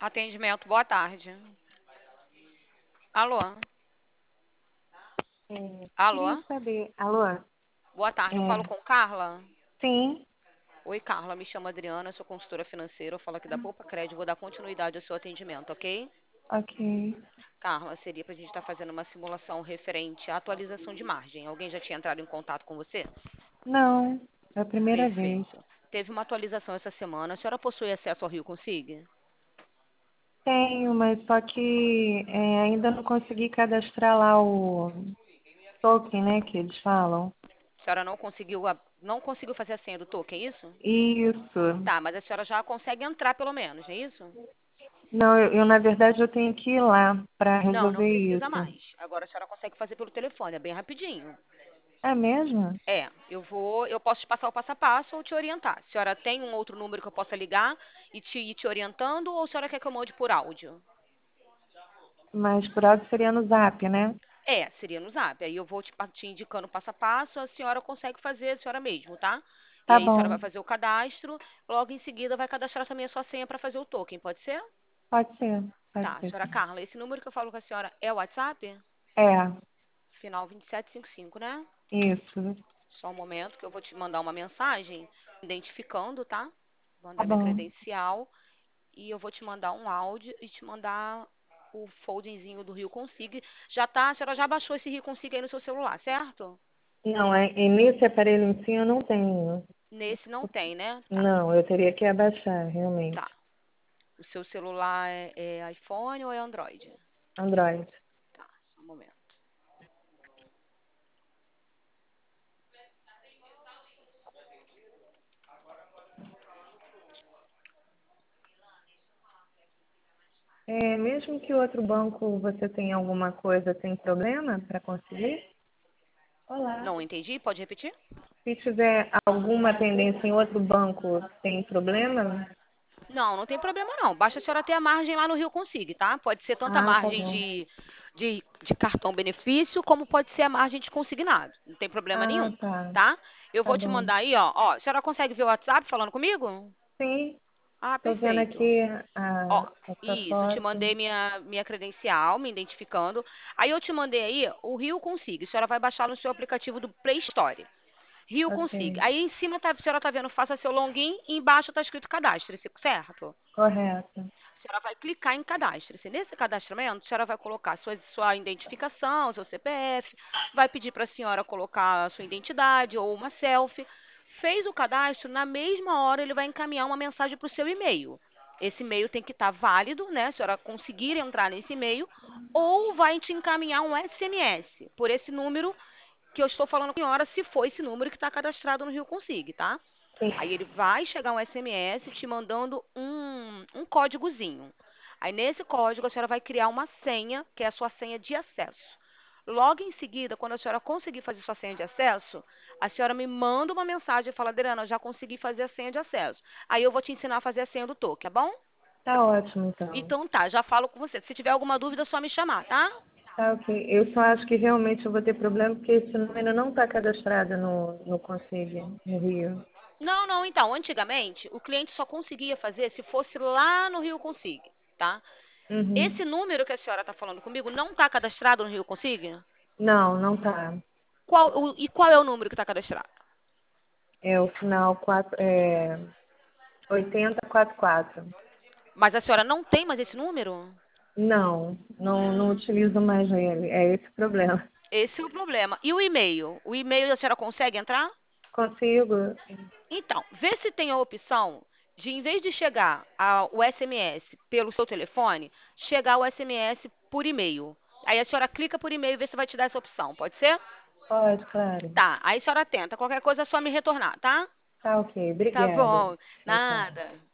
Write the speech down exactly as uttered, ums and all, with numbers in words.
Atendimento, boa tarde. Alô? É, queria Alô? saber. Alô? Boa tarde, eu falo É, com Carla. sim, Oi, Carla, me chamo Adriana, sou consultora financeira, eu falo aqui da Poupa Crédito, vou dar continuidade ao seu atendimento, ok? ok. Carla, seria para a gente estar fazendo uma simulação referente à atualização de margem. Alguém já tinha entrado em contato com você? Não, é a primeira vez. Perfeito. Teve uma atualização essa semana. A senhora possui acesso ao Rio Consiga? Tenho, mas só que é, ainda não consegui cadastrar lá o token, né, que eles falam. A senhora não conseguiu, a- não conseguiu fazer a senha do token, é isso? Isso. Tá, mas a senhora já consegue entrar pelo menos, é isso? Não, eu, eu, na verdade eu tenho que ir lá para Não, não resolver precisa isso. mais. Agora a senhora consegue fazer pelo telefone, é bem rapidinho. É mesmo? É, eu vou, eu posso te passar o passo a passo ou te orientar. A senhora tem um outro número que eu possa ligar e te ir te orientando ou a senhora quer que eu mande por áudio? Mas por áudio seria no Zap, né? É, seria no Zap. Aí eu vou te, pa- te indicando passo a passo, a senhora consegue fazer a senhora mesmo, tá? E Tá aí a senhora vai bom, fazer o cadastro, logo em seguida vai cadastrar também a sua senha para fazer o token, pode ser? pode ser, pode Tá, ser senhora sim. Carla, esse número que eu falo com a senhora é o WhatsApp? É, Final vinte e sete cinquenta e cinco, né? isso. Só um momento que eu vou te mandar uma mensagem identificando, tá? Vou Tá mandar minha bom. credencial e eu vou te mandar um áudio e te mandar o foldingzinho do Rio Consiga. Já tá, a senhora já baixou esse Rio Consiga aí no seu celular, certo? Não, é, e nesse aparelho em si eu não tenho. Nesse não tem, né? Tá, Não, eu teria que abaixar, realmente. tá. O seu celular é, é iPhone ou é Android? Android. Tá, só um momento. É, mesmo que o outro banco você tenha alguma coisa, tem problema para conseguir? Olá. Não entendi, pode repetir? Se tiver alguma pendência em outro banco, tem problema? Não, não tem problema não. Basta a senhora ter a margem lá no Rio Consiga, tá? Pode ser tanto a Ah, tá margem bom. de, de, de cartão benefício, como pode ser a margem de consignado. Não tem problema Ah, nenhum, tá. tá? Eu Tá vou te bom. mandar aí, ó. Ó, a senhora consegue ver o WhatsApp falando comigo? Sim, Ah, tô vendo perfeito. aqui Ó, a, a sua isso, te foto. mandei minha, minha credencial, me identificando. Aí eu te mandei aí o Rio Consiga. A senhora vai baixar no seu aplicativo do Play Store. Rio Consiga. Ok, Aí em cima tá, a senhora tá vendo, faça seu login e embaixo tá escrito cadastre, certo? correto. A senhora vai clicar em cadastre-se. Nesse cadastramento, a senhora vai colocar sua, sua identificação, seu C P F, vai pedir para a senhora colocar a sua identidade ou uma selfie. Fez o cadastro, na mesma hora ele vai encaminhar uma mensagem para o seu e-mail. Esse e-mail tem que estar válido, né? A senhora conseguir entrar nesse e-mail, ou vai te encaminhar um S M S por esse número que eu estou falando com a senhora, se for esse número que está cadastrado no Rio Consigo, tá? Sim. Aí ele vai chegar um S M S te mandando um, um códigozinho. Aí nesse código a senhora vai criar uma senha, que é a sua senha de acesso. Logo em seguida, quando a senhora conseguir fazer sua senha de acesso, a senhora me manda uma mensagem e fala, Adriana, eu já consegui fazer a senha de acesso. Aí eu vou te ensinar a fazer a senha do token, tá bom? Tá ótimo, então. Então tá, já falo com você. Se tiver alguma dúvida, é só me chamar, tá? Tá ok. Eu só acho que realmente eu vou ter problema porque esse número não está cadastrado no, no Consigo, no Rio. Não, não, então, antigamente, o cliente só conseguia fazer se fosse lá no Rio Consigo, tá? Esse Uhum. número que a senhora está falando comigo não está cadastrado no Rio Consigo? Não, não tá. Qual, o- e qual é o número que está cadastrado? É o final quatro, é, oitenta e quatro. quatro. Mas a senhora não tem mais esse número? Não, não, não Hum, utilizo mais ele. É esse o problema. esse é o problema. E o e-mail? O e-mail a senhora consegue entrar? Consigo? Então, vê se tem a opção de, em vez de chegar a- o S M S pelo seu telefone, chegar o S M S por e-mail. Aí a senhora clica por e-mail e vê se vai te dar essa opção. Pode ser? Pode, claro. Tá. Aí a senhora tenta. Qualquer coisa é só me retornar, tá? Tá ok. Tá Obrigada. bom. Tchau, tchau. Nada.